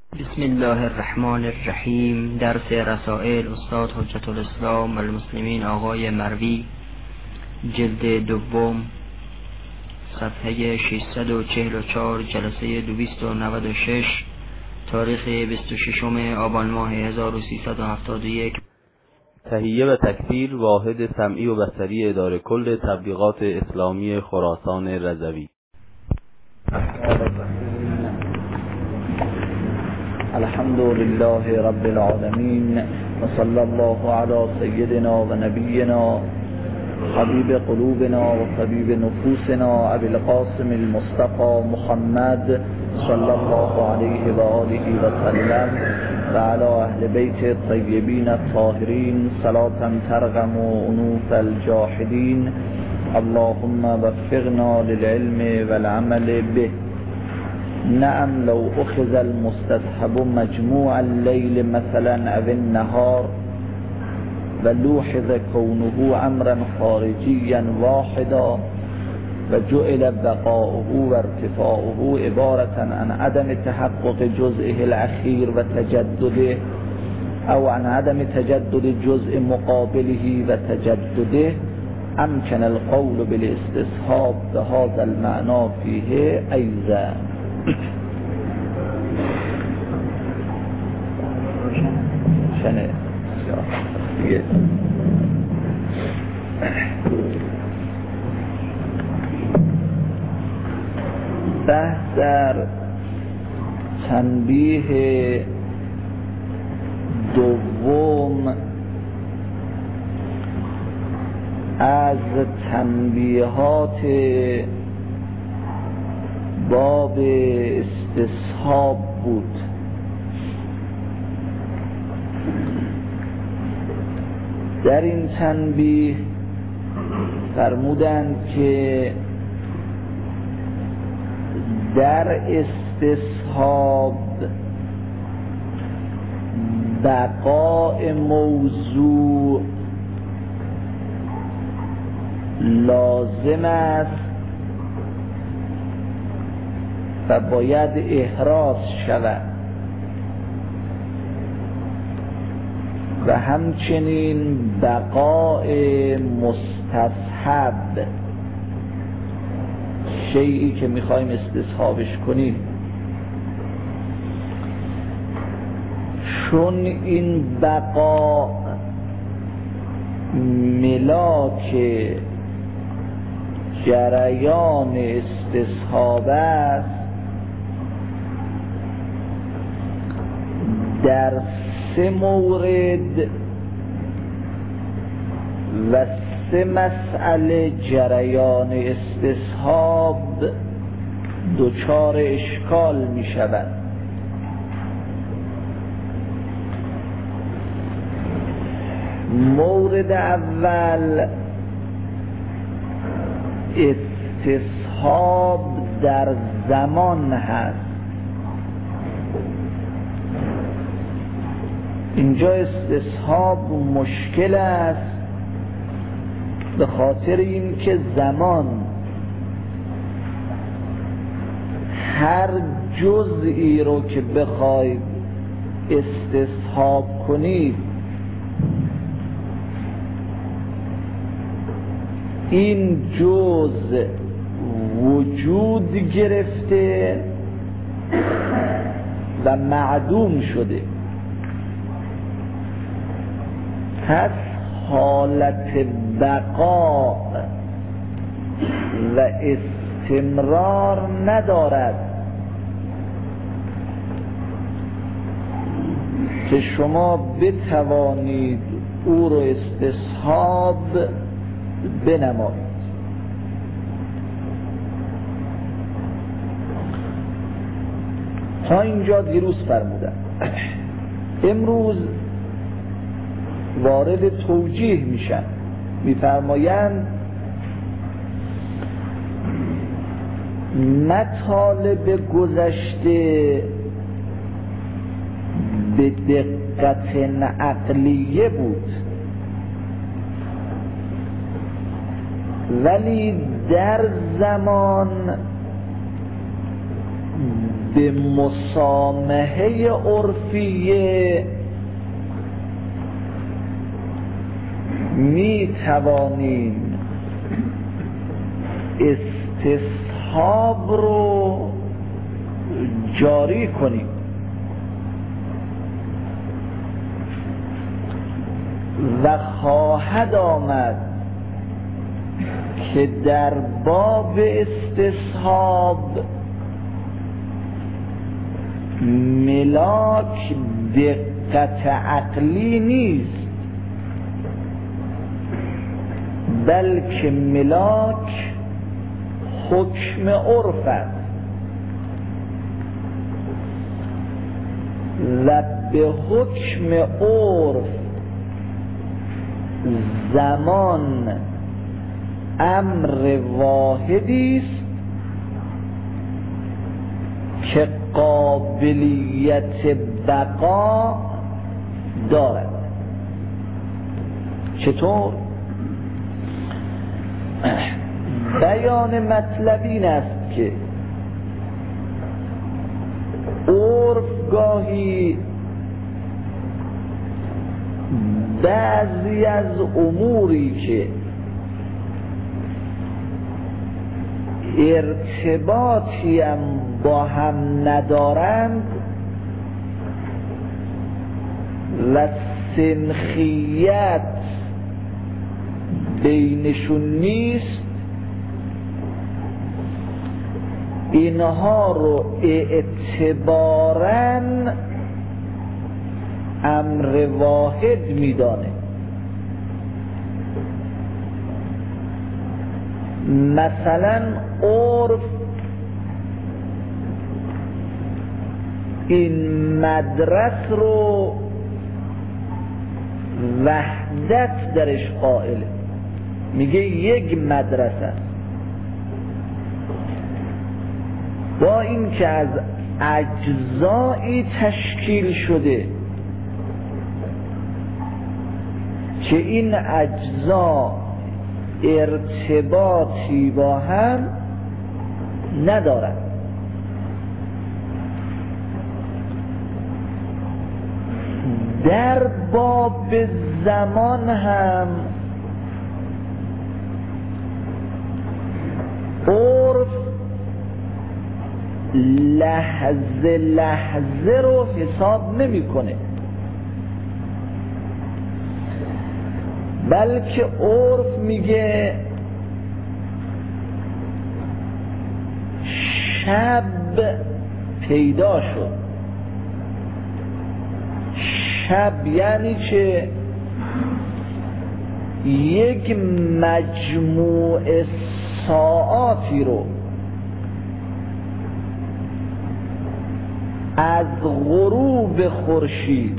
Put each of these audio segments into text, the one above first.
بسم الله الرحمن الرحیم. درس رسائل استاد حجت الاسلام والمسلمین آقای مروی، جلد دوم، صفحه 644، جلسه 296، تاریخ 26 آبان ماه 1371. تهیه و تکفیر واحد سمعی و بصری اداره کل تبلیغات اسلامی خراسان رضوی. الحمد لله رب العالمین و صلی الله علی سیدنا و نبینا حبیب قلوبنا و طبیب نفوسنا ابی القاسم المصطفى محمد صلی الله علیه و آله و سلم و علی اهل بیت الطیبین الطاهرین صلاة ترغم انوف الجاحدین. اللهم وفقنا للعلم والعمل به. نعم لو اخذ المستصحب مجموع الليل مثلا او النهار و لوحظ كونه امرا خارجيا واحدا و جعل بقاؤه و ارتفاعه عبارة عن عدم تحقق جزئه الاخير و تجدده او عن عدم تجدد جزء مقابله و تجدده، امکن القول بالاستصحاب بهذا المعنى فيه ايضا. شنه دیگه بحث در تنبیه دوم از تنبیهات باب استصحاب بود. در این تنبیه فرمودند که در استصحاب بقاء موضوع لازم است و باید احراز شود و همچنین بقاء مستصحب، شیئی که میخوایم استصحابش کنیم، چون این بقا ملاک جریان استصحاب است، در 3 مورد و 3 مسئله جریان استصحاب دچار اشکال می شود. مورد اول، استصحاب در زمان هست. اینجا استصحاب مشکل است به خاطر این که زمان هر جزئی رو که بخواید استصحاب کنید، این جزء وجود گرفته و معدوم شده، پس حالت بقا و استمرار ندارد که شما بتوانید او رو استصحاب بنمایید. تا اینجا دیروز فرمودم. امروز وارد توجیه میشن، میفرمایند مطالب گذشته به دقت عقلیه بود، ولی در زمان به مسامحه عرفیه می توانیم استصحاب رو جاری کنیم و خواهد آمد که در باب استصحاب ملاک دقت عقلی نیست، بلکه ملاک حکم عرف است و به حکم عرف زمان امر واحدی است که قابلیت بقا دارد. چطور؟ بیان مطلب این است که عرف گاهی بعضی از اموری که ارتباطی هم با هم ندارند و سنخیت بینشون نیست، اینها رو اعتباراً امر واحد میدانه. مثلا عرف این مدرس رو وحدت درش قائله، میگه یک مدرسه است، با این که از اجزایی تشکیل شده که این اجزا ارتباطی با هم ندارند. در باب زمان هم عرف لحظه لحظه رو حساب نمیکنه، بلکه عرف میگه شب پیدا شد. شب یعنی چه؟ یک مجموع ساعاتی رو از غروب خورشید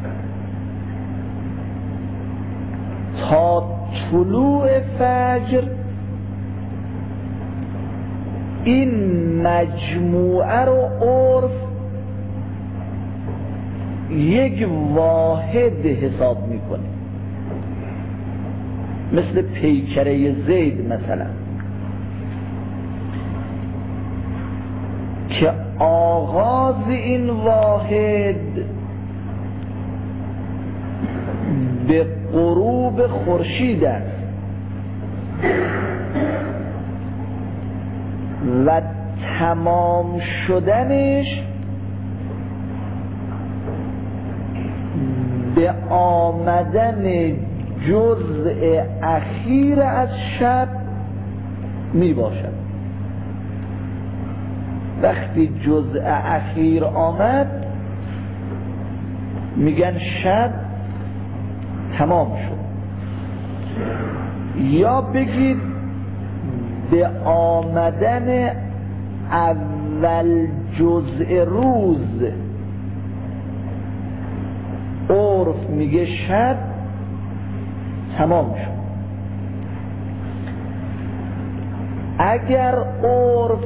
تا طلوع فجر این مجموعه رو عرف یک واحد حساب میکنه، مثل پیکره زید مثلا که آغاز این واحد به غروب خورشید است و تمام شدنش به آمدن جزء اخیر از شب می باشد. وقتی جزء اخیر آمد میگن شب تمام شد. یا بگید به آمدن اول جزء روز عرف میگه شب تمام شد. اگر عرف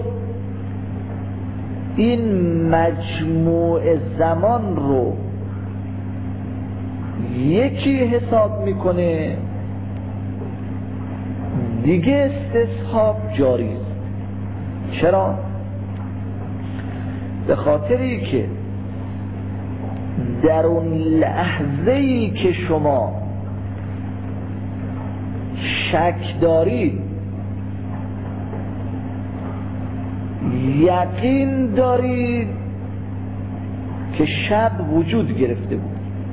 این مجموع زمان رو یکی حساب میکنه دیگه استصحاب جاری است. چرا؟ به خاطری که در اون لحظه‌ای که شما شک دارید، یقین دارید که شب وجود گرفته بود،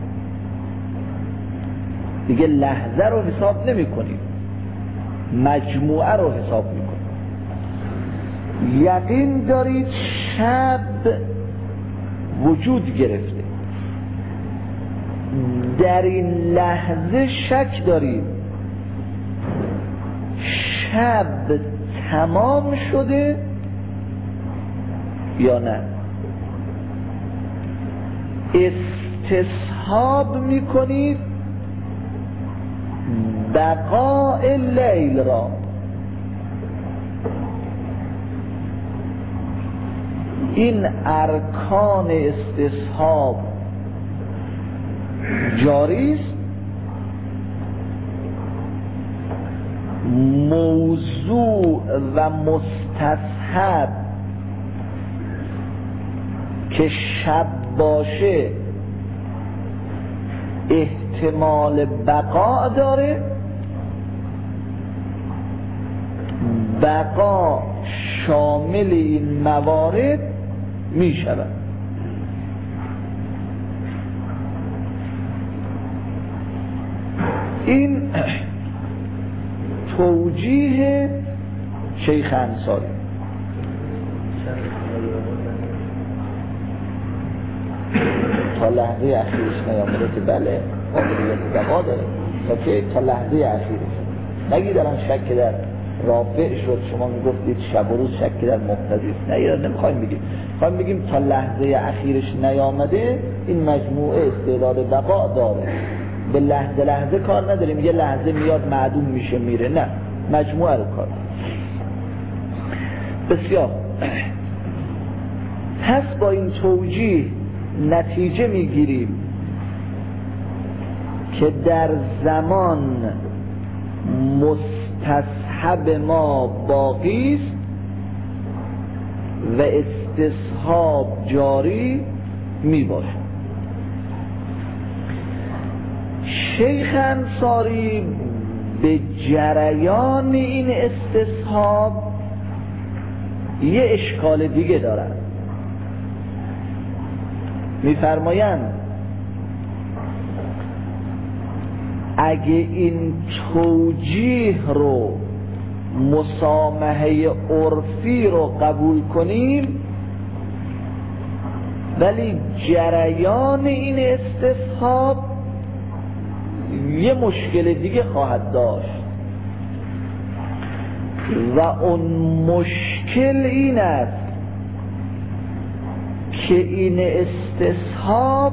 دیگه لحظه رو حساب نمی کنید، مجموعه رو حساب می کنید. یقین دارید شب وجود گرفته، در این لحظه شک دارید شب تمام شده یا نه. استصحاب میکنید بقاء لیل را. این ارکان استصحاب جاری است. موضوع و مستصحب که شب باشه احتمال بقا داره، بقا شامل این موارد می شود. این توجیه شیخ انصاری. تا لحظه اخیرش نیامده که بله قابلیت بقا داره، تا لحظه اخیرش. نگی دارم شک در رافع شد، شما میگفتید شب و روز شک در مقتضی است. نه، نمیخوایم بگیم، میخوایم بگیم تا لحظه اخیرش نیامده این مجموعه استعداد بقا داره. به لحظه لحظه کار نداریم، یه لحظه میاد معدوم میشه میره، نه، مجموعه رو کار. بسیار. پس با این توجیه نتیجه میگیریم که در زمان مستصحب ما باقی است و استصحاب جاری می باشد. شیخ انصاری به جریان این استصحاب یه اشکال دیگه دارد. می‌فرمایند اگه این توجیه رو مسامحه عرفی رو قبول کنیم، ولی جریان این استصحاب یه مشکل دیگه خواهد داشت و اون مشکل این است که این استصحاب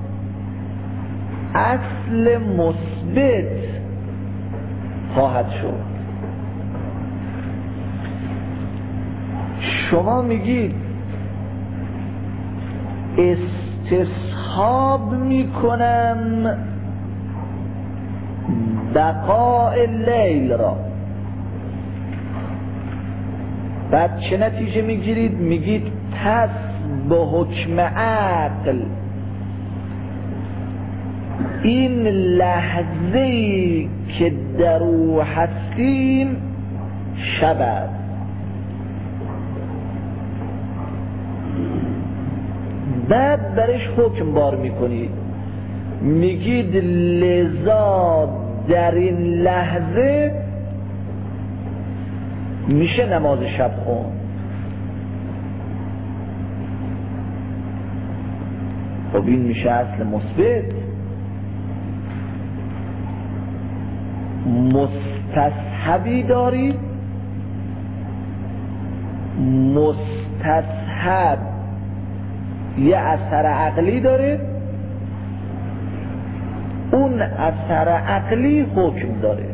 اصل مثبت خواهد شد. شما میگید استصحاب میکنم بقاء لیل را، بعد چه نتیجه میگیرید؟ میگید پس به حکم عقل این لحظه‌ای که در او هستیم شب است. بعد برش حکم بار میکنید، میگید لذا در این لحظه میشه نماز شب خوند. خب این میشه اصل مثبت. مستصحبی دارید، مستصحب یه اثر عقلی داره، اون اثر عقلی حکم داره.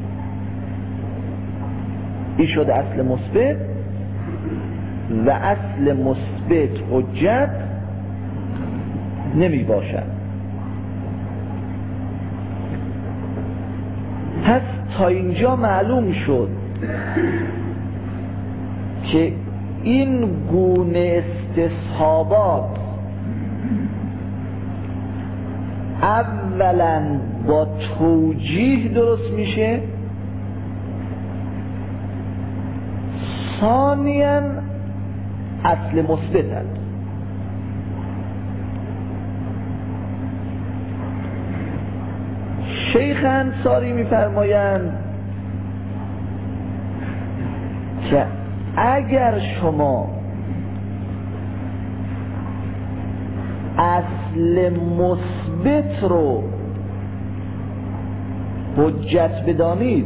این شد اصل مثبت و اصل مثبت حجت نمی باشد. پس تا اینجا معلوم شد که این گونه استصحابات اولا با توجیه درست میشه، ثانیاً اصل مثبت است. شیخ انصاری میفرمایند که اگر شما اصل مثبت رو حجت بدانید،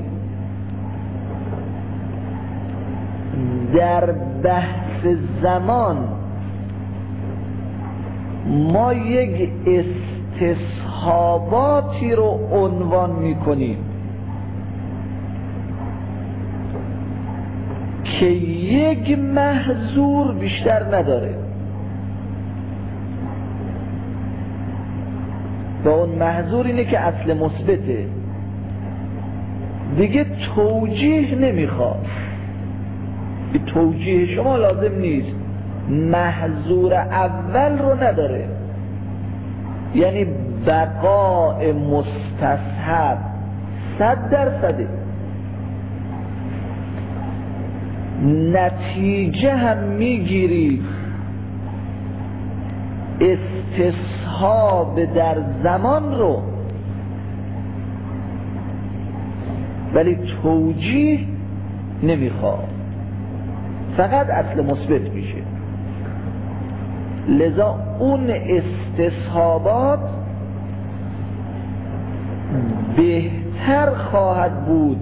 در بحث زمان ما یک استصحاباتی رو عنوان میکنیم که یک محظور بیشتر نداره و اون محظور اینه که اصل مثبته، دیگه توجیه نمیخواد، توجیه شما لازم نیست، محظور اول رو نداره، یعنی بقاء مستصحب 100%. نتیجه هم میگیرید استصحاب در زمان رو، ولی توجیه نمیخواد، فقط اصل مثبت میشه. لذا اون استصحابات بهتر خواهد بود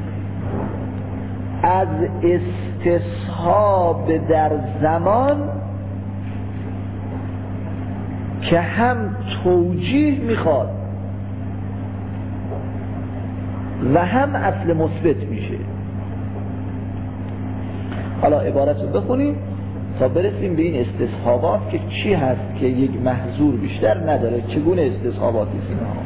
از استصحاب در زمان که هم توجیه میخواد و هم اصل مثبت میشه. حالا عبارت رو بخونیم تا برسیم به این استصحابات که چی هست که یک محظور بیشتر نداره، چگونه استصحاباتی اینها.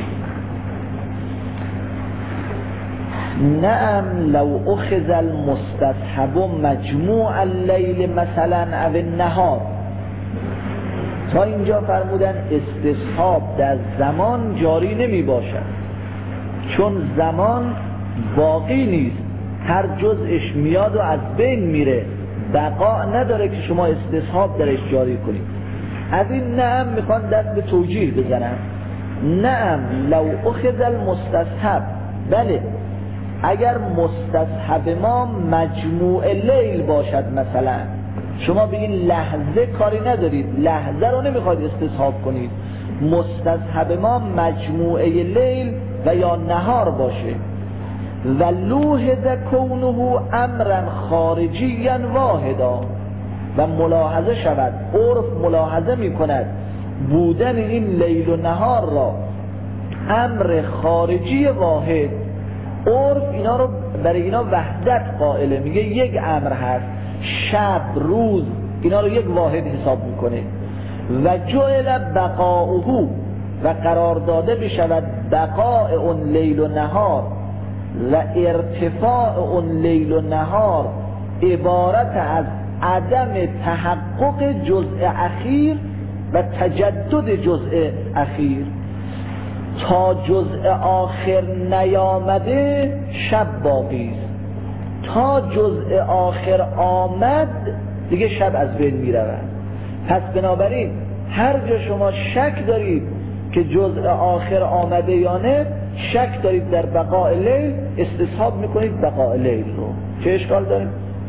نعم لو اخذ المستصحب مجموع اللیل مثلا او النهار. تا اینجا فرمودن استصحاب در زمان جاری نمی باشد، چون زمان باقی نیست، هر جزءش میاد و از بین میره، بقا نداره که شما استصحاب درش جاری کنید. از این نعم میخوان دست به توجیه بزنن. نعم لو اخذ المستصحب، بله اگر مستصحب ما مجموع لیل باشد، مثلا شما به این لحظه کاری ندارید، لحظه رو نمیخواید استصحاب کنید، مستصحب ما مجموعه لیل و یا نهار باشه و لوحظ کونه امرا خارجیا واحدا، و ملاحظه شود، عرف ملاحظه می کند بودن این لیل و نهار را امر خارجی واحد. عرف اینا رو برای اینا وحدت قائله، میگه یک امر هست، شب روز اینا رو یک واحد حساب میکنه. و جعل بقاؤه، و قرار داده بشود بقاء اون لیل و نهار و ارتفاع اون لیل و نهار عبارت از عدم تحقق جزء اخیر و تجدد جزء اخیر. تا جزء آخر نیامده شب باقی است، تا جزء آخر آمد دیگه شب از بین می رود. پس بنابراین هر جا شما شک دارید که جزء آخر آمده یا نه، شک دارید در بقاء لیل، استصحاب میکنید بقاء لیل رو. چه اشکال داریم؟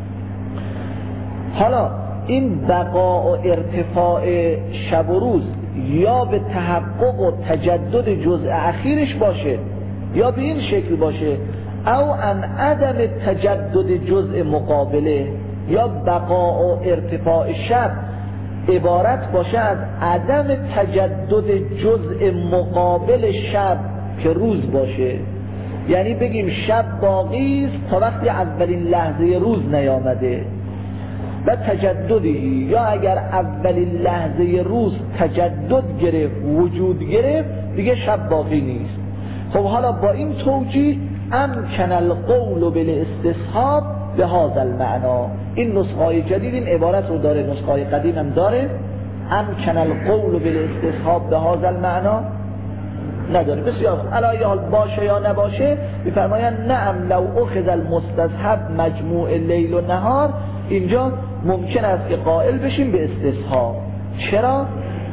حالا این بقاء و ارتفاع شب و روز یا به تحقق و تجدد جزء اخیرش باشه یا به این شکل باشه، او ان عدم تجدد جزء مقابله، یا بقاء و ارتفاع شب عبارت باشه از عدم تجدد جزء مقابل شب که روز باشه. یعنی بگیم شب باقی است تا وقتی اولین لحظه روز نیامده و تجددی، یا اگر اولین لحظه روز تجدد گرفت، وجود گرفت، دیگه شب باقی نیست. خب حالا با این توجیه امکن القول بالاستصحاب به هذا المعنا، این نسخه های جدید این عبارت رو داره، نسخه های قدیم هم داره. امکن القول بالاستصحاب به هذا المعنا نداره. بسیار علی حال باشه یا نباشه میفرمایند نعم لو اخذ المستصحب مجموع لیل و نهار، اینجا ممکن است که قائل بشیم به استصحاب. چرا؟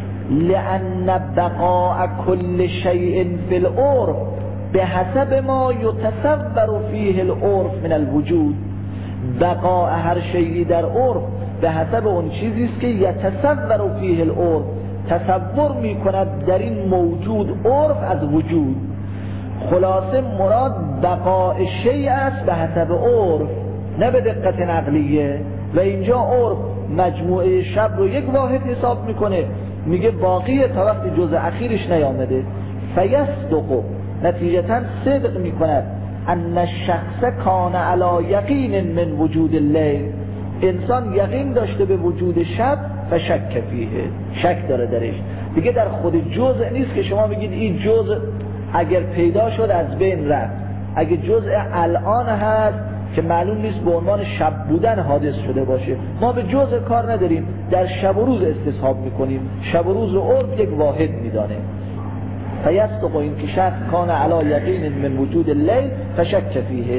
لأن بقاء كل شيء في العرف بحسب ما يتصور فيه العرف من الوجود. بقاء هر شیئی در عرف به حسب اون چیزی است که یتصور فیه العرف، تصور میکند در این موجود عرف از وجود. خلاصه مراد بقاء شیء است به حسب عرف، نه به دقت نقلیه. و اینجا عرف مجموعه شب رو یک واحد حساب میکنه، میگه باقی تا وقتی جزء اخیرش نیامده. فیصدق، نتیجتا صدق میکند ان الشخص کان علی یقین من وجود اللیل، انسان یقین داشته به وجود شب و شک فیه، شک داره درش. دیگه در خود جزء نیست که شما بگید این جزء اگر پیدا شد از بین رفت. اگه جزء الان هست که معلوم نیست به عنوان شب بودن حادث شده باشه، ما به جزء کار نداریم، در شب و روز استصحاب میکنیم. شب و روز و عرف یک واحد میدانه. فیصدق این که شخص کان علی یقین من وجود اللیل فشک فیه.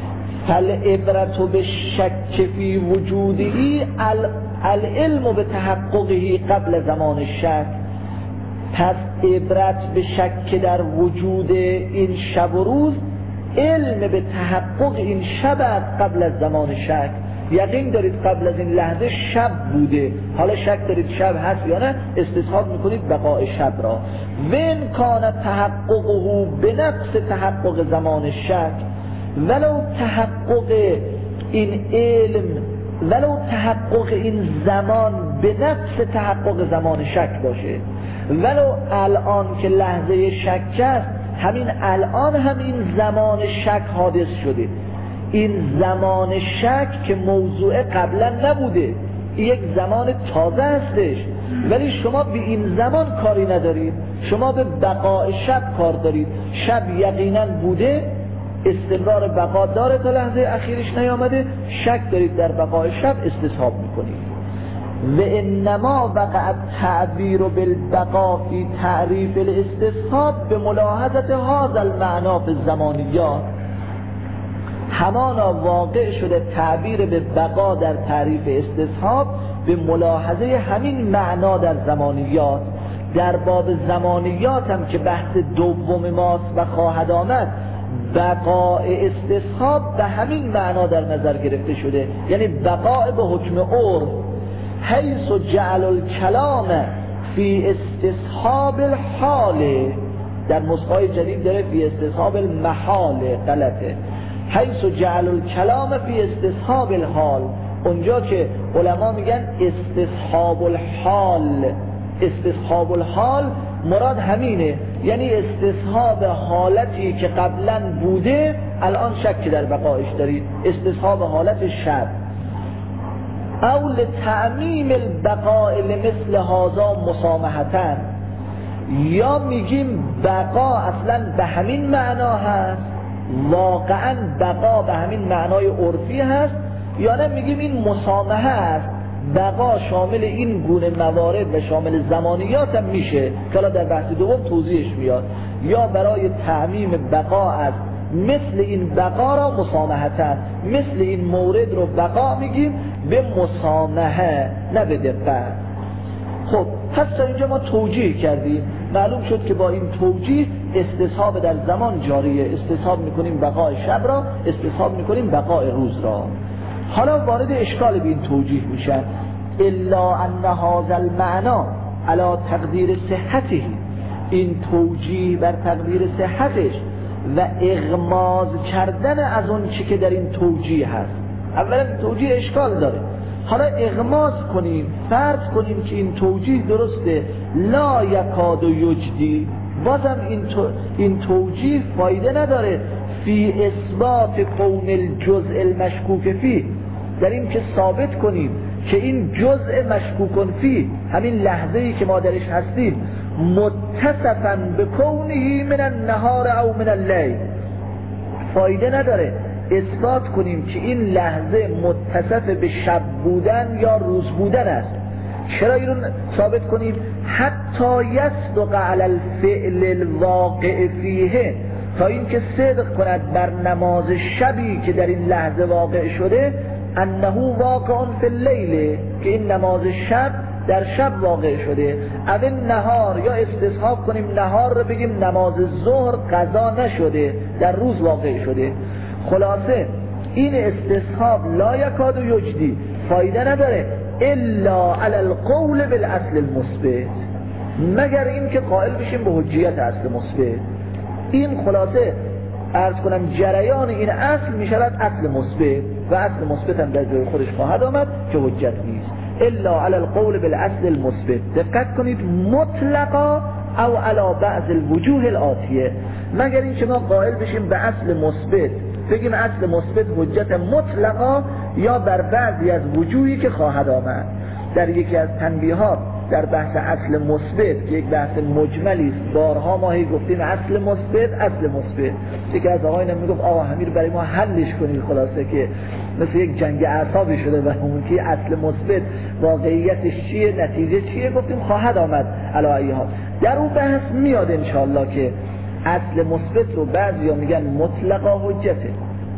فالعبرة بالشک فی وجودی العلم به تحققه قبل زمان الشک. پس عبرت به شک در وجود این شب و روز علم به تحقق این شب قبل از زمان شک. یقین دارید قبل از این لحظه شب بوده، حالا شک دارید شب هست یا نه، استصحاب میکنید بقاء شب را. وین کان تحققه به نفس تحقق زمان شک، ولو تحقق این علم، ولو تحقق این زمان به نفس تحقق زمان شک باشه، ولو الان که لحظه شک است، همین الان همین زمان شک حادث شده. این زمان شک که موضوع قبلا نبوده، این یک زمان تازه هستش، ولی شما به این زمان کاری ندارید، شما به بقاء شب کار دارید. شب یقینا بوده، استمرار بقا داره تا لحظه اخیرش نیامده، شک دارید در بقاء شب، استصحاب میکنید. و انما وقع التعبیر بالبقاء فی تعریف الاستصحاب به ملاحظه هذا المعنی فی الزمانیات. همانا واقع شده تعبیر به بقا در تعریف استصحاب به ملاحظه همین معنا در زمانیات. در باب زمانیات هم که بحث دوم ماست و خواهد آمد، بقاء استصحاب به همین معنا در نظر گرفته شده، یعنی بقاء به حکم عرف. حیث جعل الکلام فی استصحاب الحال، در نسخه جدید داره فی استصحاب المحال، غلطه. حیث جعل الکلام فی استصحاب الحال، اونجا که علما میگن استصحاب الحال، استصحاب الحال مراد همینه، یعنی استصحاب حالتی که قبلا بوده الان شک در بقایش دارید، استصحاب حالت شب. او لتعمیم البقاء لمثل هذا مسامحتن، یا میگیم بقا اصلا به همین معنا هست، واقعا بقا به همین معنای عرفی هست، یا نه میگیم این مسامحه است، بقا شامل این گونه موارد و شامل زمانیات هم میشه که در بحث دوم توضیحش میاد. یا برای تعمیم بقا است، مثل این بقا را مسامحتن، مثل این مورد رو بقا میگیم به مسامحه نه به دقت. خب پس تا اینجا ما توجیه کردیم، معلوم شد که با این توجیه استصحاب در زمان جاریه، استصحاب میکنیم بقای شب را، استصحاب میکنیم بقای روز را. حالا وارد اشکال به این توجیه میشن، الا ان هذا المعنى علی تقدیر صحته، این توجیه بر تقدیر صحتش و اغماض کردن از اون چی که در این توجیه هست. اولا توجیه اشکال داره، حالا اغماض کنیم، فرض کنیم که این توجیه درسته، لا یکاد یجدی، بازم این توجیه فایده نداره فی اثبات کون الجزء المشکوک فی، در این که ثابت کنیم که این جزء مشکوک فی، همین لحظه‌ای که ما درش هستیم، متصفاً بکونه من النهار او من اللیل، فایده نداره اثبات کنیم که این لحظه متصف به شب بودن یا روز بودن است. چرا این رو ثابت کنیم؟ حتی یصدق علی الفعل الواقع فیه، تا اینکه صدق کند بر نماز شبی که در این لحظه واقع شده، انه واقع فی اللیل، که این نماز شب در شب واقع شده. اول نهار، یا استصحاب کنیم نهار رو بگیم نماز ظهر قضا نشده، در روز واقع شده. خلاصه این استصحاب لا یکاد یجدی، فایده نداره الا علی القول بالاصل المثبت، مگر این که قائل بشیم به حجیت اصل مثبت. این خلاصه عرض کنم جریان این اصل می شود اصل مثبت، و اصل مثبت هم در جای خودش خواهد آمد که حجت نیست. الا علی القول بالاصل المثبت. دقت کنید، مطلقا او علی بعض الوجوه الاتیه، مگر این که ما قائل بشیم به اصل مثبت، بگیم اصل مثبت حجت مطلقا، یا بر بعضی از وجوهی که خواهد آمد. در یکی از تنبیهات در بحث اصل مثبت که یک بحث مجملی است، بارها ما هی گفتیم اصل مثبت. یکی از آقایان میگفت آقا همین برای ما حلش کنید، خلاصه که مثل یک جنگ اعصابی شده برامون که اصل مثبت واقعیتش چیه، نتیجه چیه. گفتیم خواهد آمد علی ای حال در اون بحث میاد انشاءالله که اصل مثبت رو بعضیا میگن مطلقا حجته،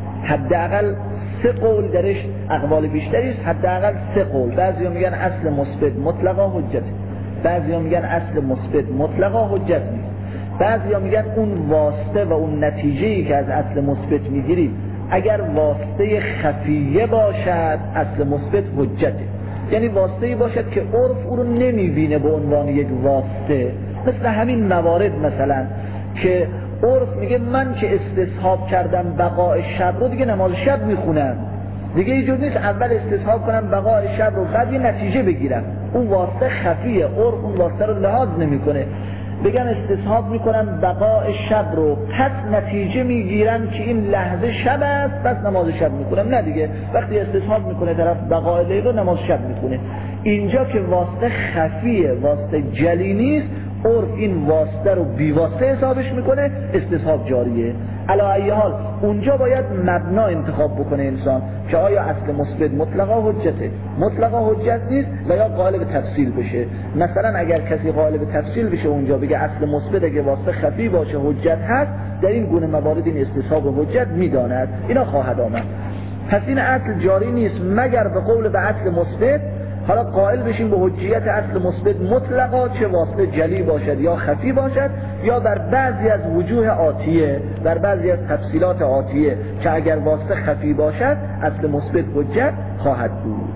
حداقل 3 قول درش، اقوال بیشتری است، حداقل 3 قول. بعضیا میگن اصل مثبت مطلقا حجته، بعضیا میگن اصل مثبت مطلقا حجت نیست، بعضیا میگن اون واسطه و اون نتیجه‌ای که از اصل مثبت میگیریم اگر واسطه خفیه باشد اصل مثبت حجته، یعنی واسطه‌ای باشد که عرف او رو نمیبینه به عنوان یک واسطه، مثل همین موارد مثلا که عرف میگه من که استصحاب کردم بقاء شب رو دیگه نماز شب میخونم، دیگه اینجور نیست اول استصحاب کنم بقاء شب رو بعد یه نتیجه بگیرم. اون واسطه خفیه، عرف اون واسطه رو لحاظ نمیکنه. بگم استصحاب میکنم بقاء شب رو، پس نتیجه میگیرم که این لحظه شب است، پس نماز شب میکنم. نه دیگه، وقتی استصحاب میکنه طرف بقاء لیل رو نماز شب میکنه. اینجا که واسطه خفیه، واسطه جلی نیست، عرف این واسطه رو بی واسطه حسابش میکنه، استصحاب جاریه. علی ای حال اونجا باید مبنا انتخاب بکنه انسان که آیا اصل مثبت مطلقا حجته، مطلقا حجت نیست، و یا قائل به تفصیل بشه. مثلا اگر کسی قائل به تفصیل بشه اونجا بگه اصل مثبت اگه واسطه خفی باشه حجت هست، در این گونه موارد این استصحاب حجت میداند، اینا خواهد آمد. پس این اصل جاری نیست مگر به قول به اصل مثبت. حالا قائل بشیم به حجیت اصل مثبت مطلقا، چه واسطه جلی باشد یا خفی باشد، یا بر بعضی از وجوه آتیه، بر بعضی از تفصیلات آتیه که اگر واسطه خفی باشد اصل مثبت حجت خواهد بود.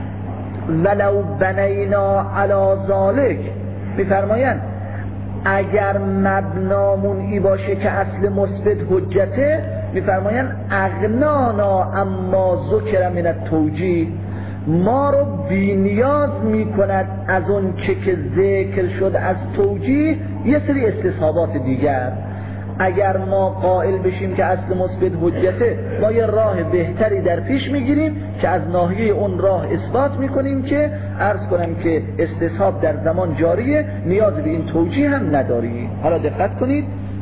ولو بنینا علی ذالک، میفرمایند اگر مبنامون ای باشه که اصل مثبت حجته، میفرمایند اغنانا اما ذکر من التوجیه، ما رو بی نیاز می کند از اون که ذکر شد از توجیه یه سری استصحابات دیگر. اگر ما قائل بشیم که اصل مثبت حجته، ما یه راه بهتری در پیش میگیریم که از ناحیه اون راه اثبات میکنیم که عرض کنم که استصحاب در زمان جاریه، نیاز به این توجیه هم نداری. حالا دقت کنید،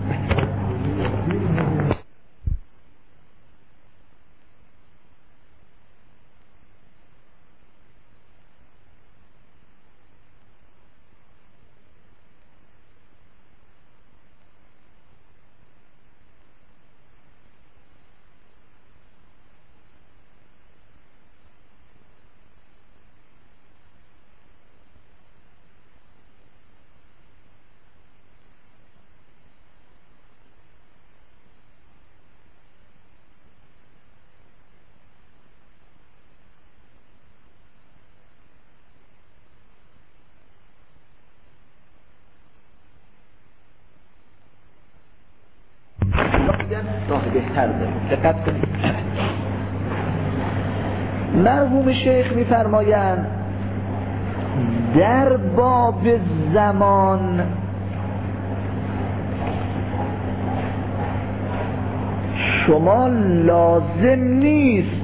راه بهتر داریم. دقت کنید، مرحوم شیخ میفرمایند در باب زمان شما لازم نیست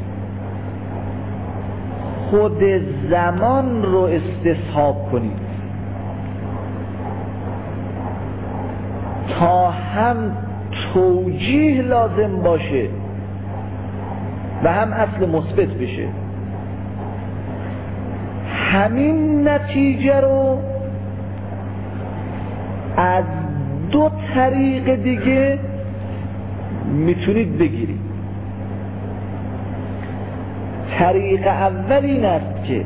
خود زمان رو استصحاب کنید تا هم توجیه لازم باشه و هم اصل مثبت بشه. همین نتیجه رو از دو طریق دیگه میتونید بگیرید. طریق اول این است که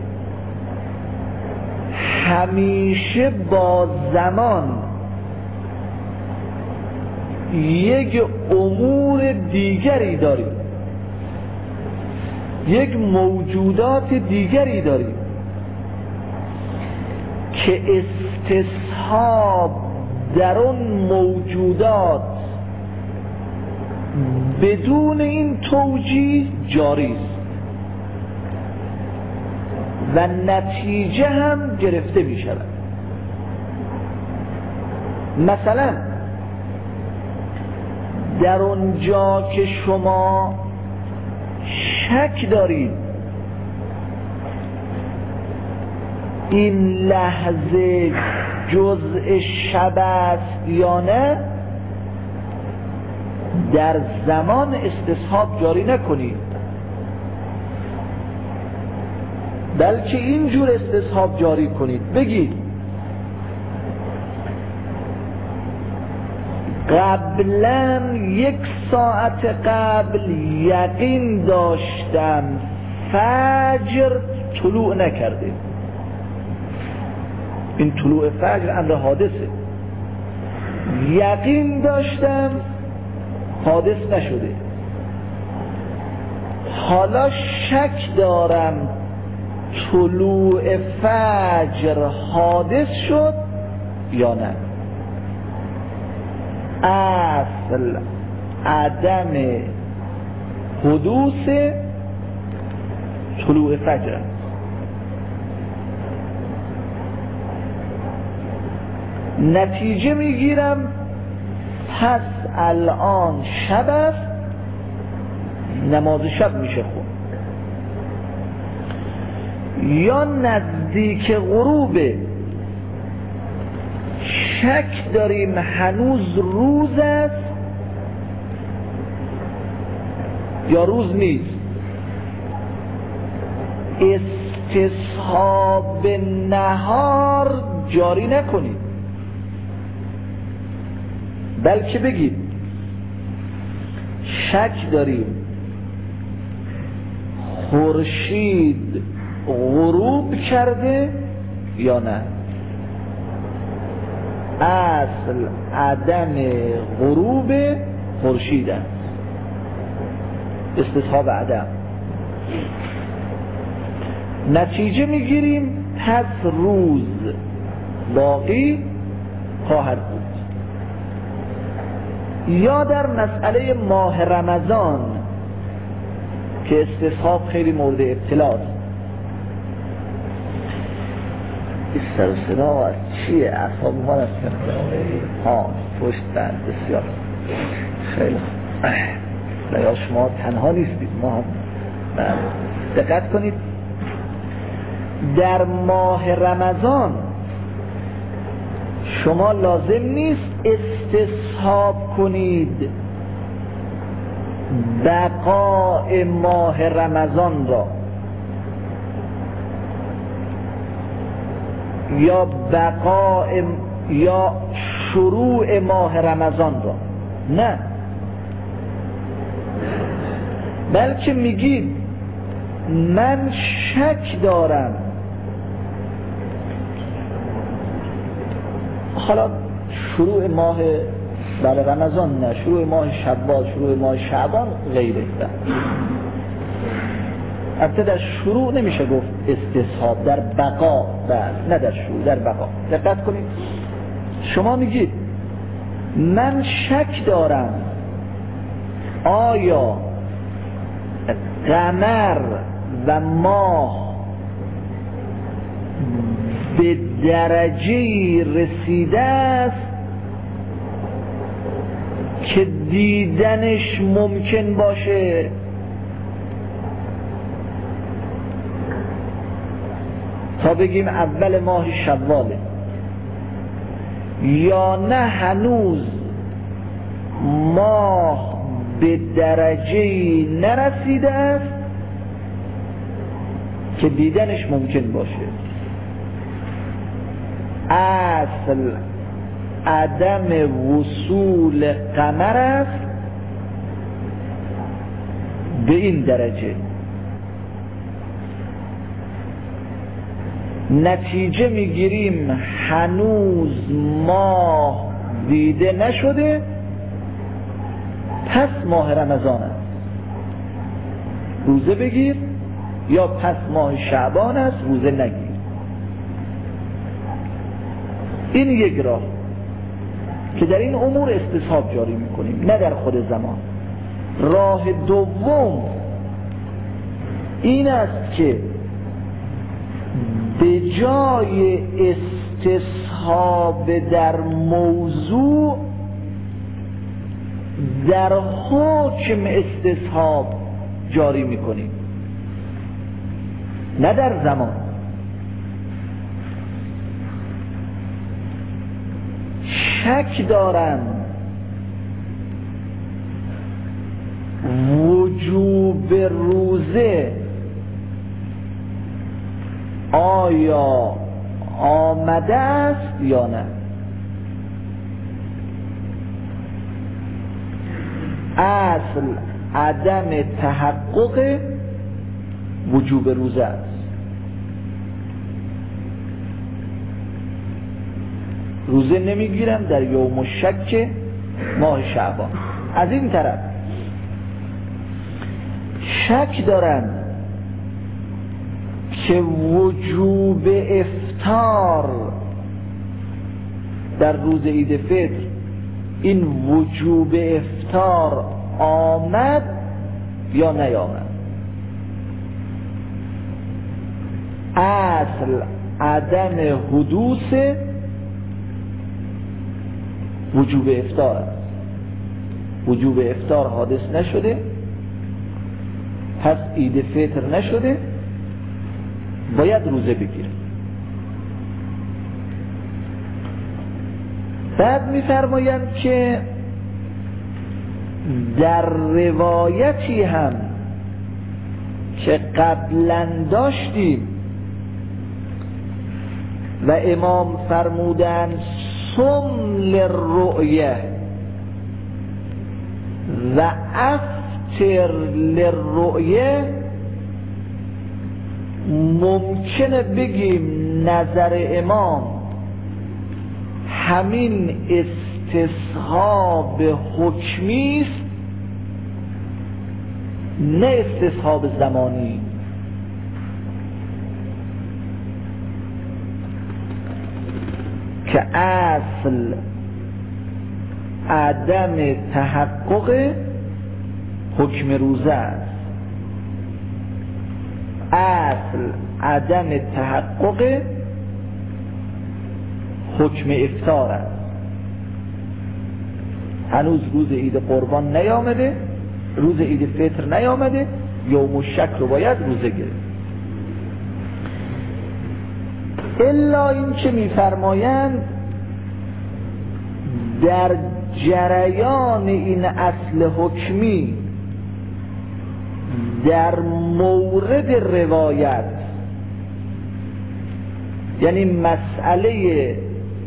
همیشه با زمان یک امور دیگری داریم، یک موجودات دیگری داریم که استصحاب در اون موجودات بدون این توجیه جاری است و نتیجه هم گرفته می شود. مثلا در اونجا که شما شک دارید این لحظه جزء شب است یا نه، در زمان استصحاب جاری نکنید، بلکه اینجور استصحاب جاری کنید. بگید قبلا 1 ساعت قبل یقین داشتم فجر طلوع نکرده. این طلوع فجر امر حادثه. یقین داشتم حادث نشده، حالا شک دارم طلوع فجر حادث شد یا نه. اصل عدم حدوث طلوع فجر. نتیجه میگیرم پس الان شب است، نماز شب میشه خون، یا نزدیک غروبه شک داریم هنوز روز است یا روز نیست. استصحاب نهار جاری نکنید، بلکه بگید شک داریم خورشید غروب کرده یا نه. اصل عدم غروب خورشید است، استصحاب عدم. نتیجه میگیریم پس روز باقی خواهد بود. یا در مسئله ماه رمضان که استصحاب خیلی مورد ابتلاست. این سر و صدا از چیه؟ اعصاب ما است. پشت بند بسیار خیلی یا شما تنها نیستید، ما هم دقت کنید. در ماه رمضان شما لازم نیست استصحاب کنید بقاء ماه رمضان را یا بقاء یا شروع ماه رمضان را، نه، بلکه میگید من شک دارم حالا شروع ماه برای رمضان نه، شروع ماه شوال، شروع ماه شعبان غیره. البته در شروع نمیشه گفت استصحاب، در بقا، نه در شروع، در بقا. دقت کنید، شما میگید من شک دارم آیا قمر و ماه به درجه رسیده است که دیدنش ممکن باشه. تا بگیم اول ماه شواله، یا نه هنوز ماه به درجه‌ای نرسیده است که دیدنش ممکن باشه. اصل عدم وصول قمر است به این درجه. نتیجه میگیریم هنوز ماه دیده نشده، پس ماه رمضان است، روزه بگیر، یا پس ماه شعبان است، روزه نگیر. این یک راه که در این امور استصحاب جاری میکنیم، نه در خود زمان. راه دوم این است که به جای استصحاب در موضوع، در حکم استصحاب جاری میکنیم، نه در زمان. شک دارن وجوب روزه آیا آمده است یا نه. اصل عدم تحقق وجوب روزه است. روزه نمیگیرم در یوم الشک ماه شعبان. از این طرف شک دارن که وجوب افطار در روز عید فطر، این وجوب افطار آمد یا نیامد. اصل عدم حدوث وجوب افطار است. وجوب افطار حادث نشده، پس عید فطر نشده، باید روزه بگیره. بعد می‌فرمایند که در روایتی هم که قبلا داشتیم و امام فرمودن صم للرؤیه و افطر للرؤیه، ممکنه بگیم نظر امام همین استصحاب حکمی است، نه استصحاب زمانی. که اصل عدم تحقق حکم روزه است، اصل عدم تحقق حکم افطار است. هنوز روز عید قربان نیامده، روز عید فطر نیامده، یوم الشک رو باید روزه گرفت. الا این که میفرمایند در جریان این اصل حکمی در مورد روایت، یعنی مسئله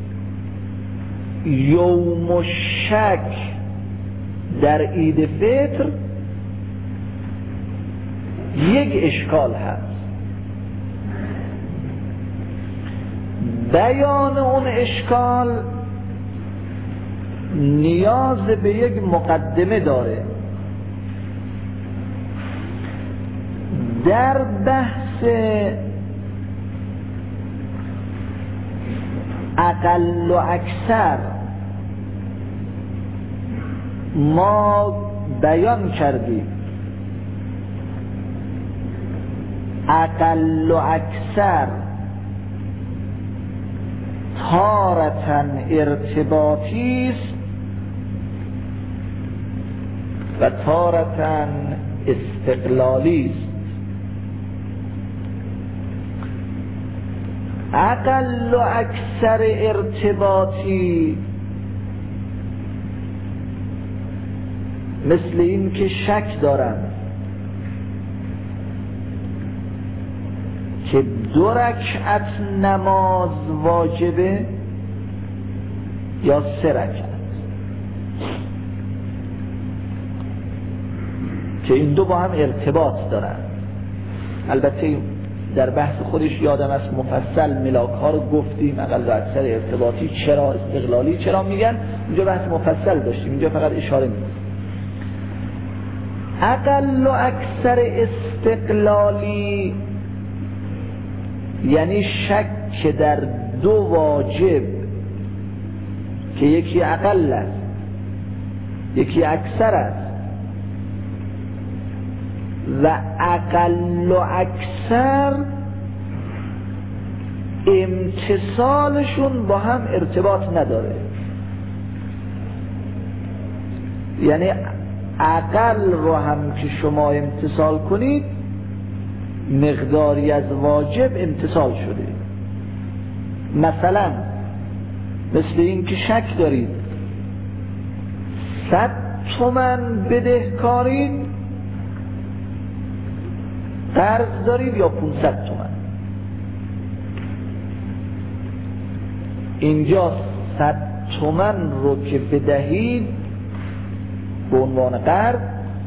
یوم الشک در عید فطر، یک اشکال هست. بیان اون اشکال نیاز به یک مقدمه داره. در بحث اقل و اکثر ما بیان کردیم اقل و اکثر تارتاً ارتباطی است و تارتاً استقلالی است. اقل و اکثر ارتباطی مثل این که شک دارم که 2 رکعت نماز واجبه یا 3 رکعت، که این دو با هم ارتباط دارن. البته در بحث خودش یادم است مفصل ملاک ها رو گفتیم، اقل و اکثر ارتباطی چرا، استقلالی چرا میگن، اینجا بحث مفصل داشتیم، اینجا فقط اشاره میکنم. اقل و اکثر استقلالی یعنی شک در 2 واجب که یکی اقل است یکی اکثر است، و اقل و اکثر امتصالشون با هم ارتباط نداره. یعنی اقل رو هم که شما امتصال کنید مقداری از واجب امتصال شده. مثلا مثل این که شک دارید 100 تومن بدهکارید، قرض دارید یا 500 تومن. اینجا 100 تومن رو که بدهید به عنوان قرض،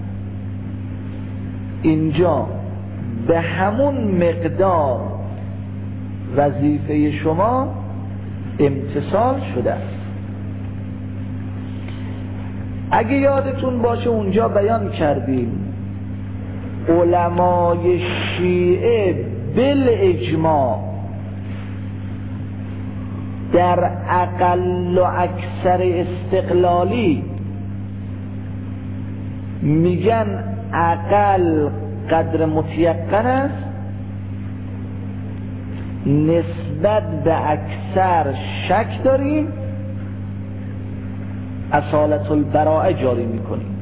اینجا به همون مقدار وظیفه شما امتصال شده است. اگه یادتون باشه اونجا بیان کردیم علمای شیعه بالاجماع در اقل و اکثر استقلالی میگن اقل قدر متیقن است، نسبت به اکثر شک داریم، اصالت البراءه جاری میکنیم.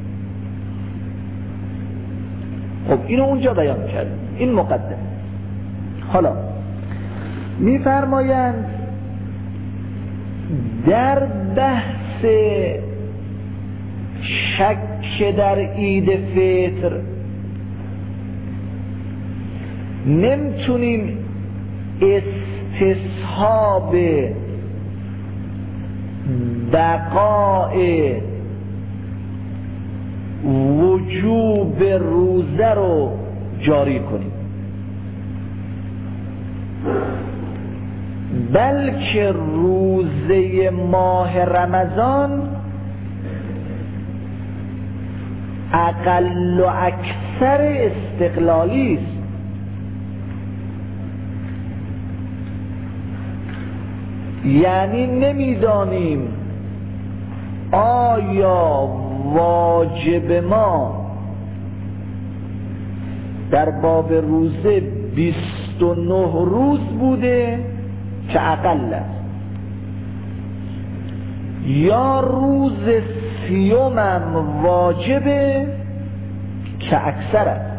خب اینو اونجا بیان کردیم، این مقدمه. حالا میفرمایند در بحث شک در عید فطر نمیتونیم استصحاب بقاء وجوب روزه رو جاری کنیم، بلکه روزه ماه رمضان اقل و اکثر استقلالی است. یعنی نمیدانیم آیا واجب ما در باب روزه 29 روز بوده که اقل است، یا روز 30 هم واجبه که اکثر است.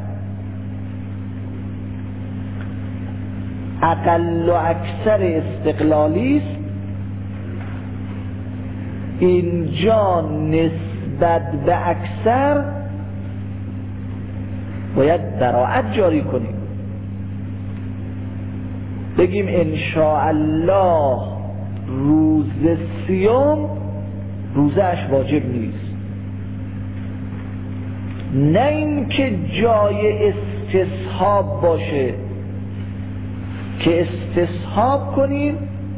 اقل و اکثر استقلالی است. اینجا نسبت به اکثر باید براءت جاری کنیم، بگیم انشاءالله روز 30 روزش واجب نیست، نه اینکه جای استصحاب باشه که استصحاب کنیم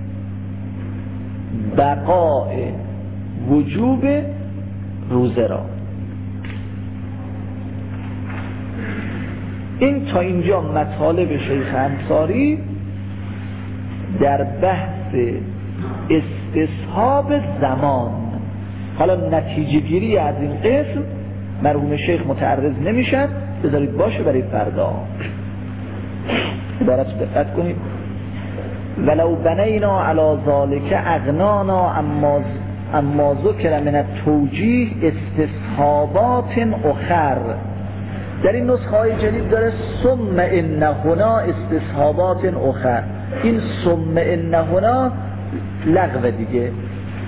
بقاء وجوب روزه را. این تا اینجا مطالب شیخ انصاری در بحث استصحاب زمان. حالا نتیجه گیری از این قسم مرحوم شیخ متعرض نمیشن، بذارید باشه برای فردا. عبارت دقت کنید. ولو بنینا علی ذالک اغنانا اما ذکر من التوجیه استصحابات اخر. در این نسخه های جدید داره ثم ان هنا استصحابات اخر. این ثم ان هنا لغو دیگه،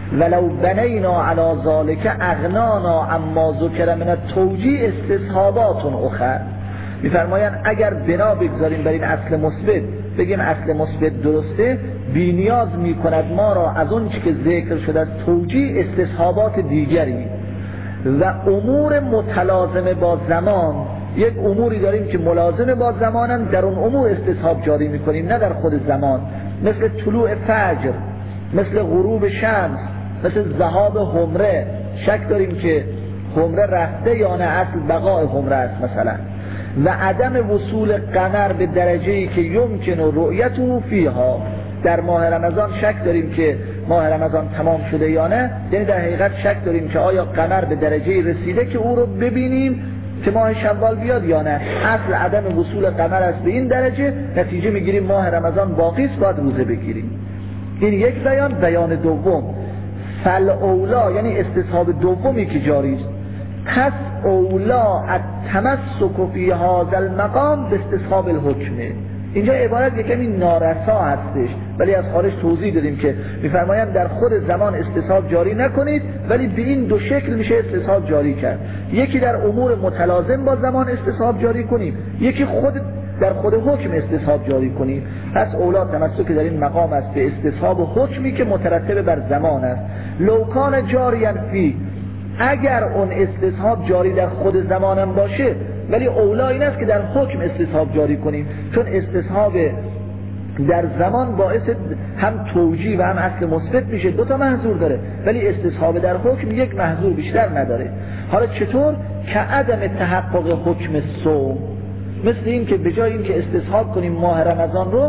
ولو بنینا علی ذالک اغنانا اما ذکر من التوجیه استصحابات اخر. میفرمایند اگر بنا بگذاریم بر این اصل مثبت، بگیم اصل مثبت درسته، بی نیاز میکند ما را از اون چی که ذکر شده از توجیه استصحابات دیگری و امور متلازمه با زمان. یک اموری داریم که ملازمه با زمانن، در اون امور استصحاب جاری میکنیم نه در خود زمان، مثل طلوع فجر، مثل غروب شمس، مثل ذهاب حمره، شک داریم که حمره رفته یا نه، اصل بقای حمره است مثلا، و عدم وصول قمر به درجه‌ای که یمکن رؤیته فیها. در ماه رمضان شک داریم که ماه رمضان تمام شده یا نه، یعنی در حقیقت شک داریم که آیا قمر به درجه‌ای رسیده که او رو ببینیم که ماه شوال بیاد یا نه. اصل عدم وصول قمر است به این درجه، نتیجه میگیریم ماه رمضان باقی است، باید روزه بگیریم. این یک بیان. بیان دوم، فالاولا یعنی استصحاب دومی که جاری است، پس اولا التمسک فی هذا المقام به استصحاب الحکمه. اینجا عبارت یکمی نارسا هستش، ولی از خارج توضیح دادیم که میفرمایند در خود زمان استصحاب جاری نکنید، ولی به این دو شکل میشه استصحاب جاری کرد. یکی در امور متلازم با زمان استصحاب جاری کنیم، یکی در خود حکم استصحاب جاری کنیم. پس اولا تمسک در این مقام است به استصحاب حکمی که مترتب بر زمان است. لوکان جاری فی، اگر اون استصحاب جاری در خود زمانم باشه، ولی اولا این است که در حکم استصحاب جاری کنیم، چون استصحاب در زمان باعث هم توجیه و هم اصل مثبت میشه، دو تا محظور داره، ولی استصحاب در حکم یک محظور بیشتر نداره. حالا چطور؟ که عدم تحقق حکم صوم، مثل این که به جای این که استصحاب کنیم ماه رمضان رو،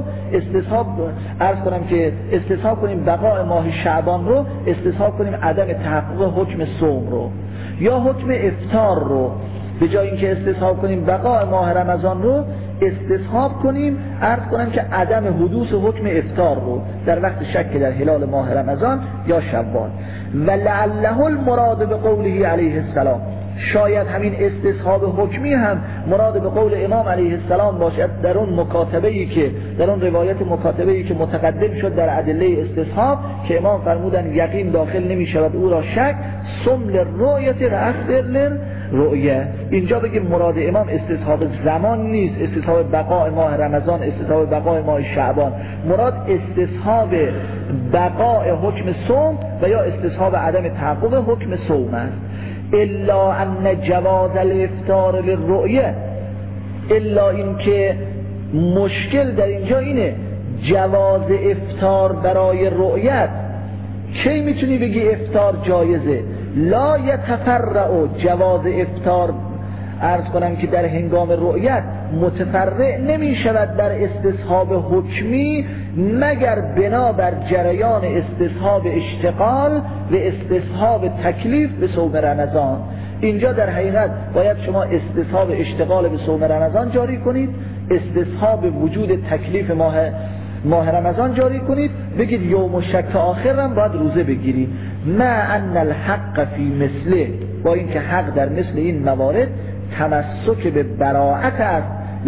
استصحاب کنیم بقاء ماه شعبان رو، استصحاب کنیم عدم تحقق حکم صوم رو، یا حکم افطار رو، به جای این که استصحاب کنیم بقاء ماه رمضان رو، استصحاب کنیم که عدم حدوث حکم افطار رو در وقت شک در هلال ماه رمضان یا شوال. و لعله المراد به قوله علیه السلام، شاید همین استصحاب حکمی هم مراد به قول امام علیه السلام باشد در اون مکاتبه‌ای که در اون روایت مکاتبه‌ای که متقدم شد در ادله استصحاب، که امام فرمودن یقین داخل نمی‌شود او را شک، ثم للرؤیة رأس رؤیه. اینجا بگیم مراد امام استصحاب زمان نیست، استصحاب بقاء ماه رمضان، استصحاب بقاء ماه شعبان، مراد استصحاب بقاء حکم صوم و یا استصحاب عدم تحقق حکم صوم است. الا ان جواز الافطار للرؤیه، الا این که مشکل در اینجا اینه، جواز افطار برای رؤیت. کی میتونی بگی افطار جایزه؟ لا یتفرع جواز افطار، عرض کنم که در هنگام رؤیت متفرع نمی شود در استصحاب حکمی مگر بنا بر جریان استصحاب اشتغال و استصحاب تکلیف به صوم رمضان. اینجا در حقیقت باید شما استصحاب اشتغال به صوم رمضان جاری کنید، استصحاب وجود تکلیف ماه رمضان جاری کنید، بگید یوم شک آخر هم باید روزه بگیرید. ما ان الحق فی مثله، با اینکه حق در مثل این موارد تمسک به براءت است،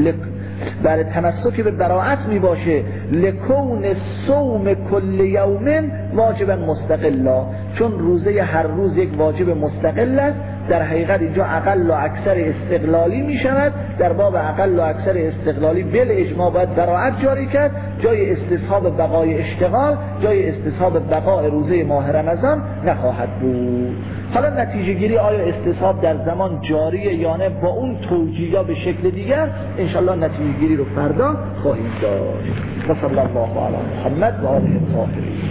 برای تمسک به براءت می باشه، لکون صوم کل یوم واجبا مستقلا، چون روزه هر روز یک واجب مستقل است. در حقیقت اینجا اقل و اکثر استقلالی می شود، در باب اقل و اکثر استقلالی بل اجماع باید براءت جاری کرد، جای استصحاب بقای اشتغال، جای استصحاب بقای روزه ماه رمضان نخواهد بود. حالا نتیجه گیری آیا استصحاب در زمان جاریه یا نه، با اون توجیه یا به شکل دیگر انشالله نتیجه گیری رو فردا خواهیم داشت. و صلی الله علی محمد و آله الطاهرین.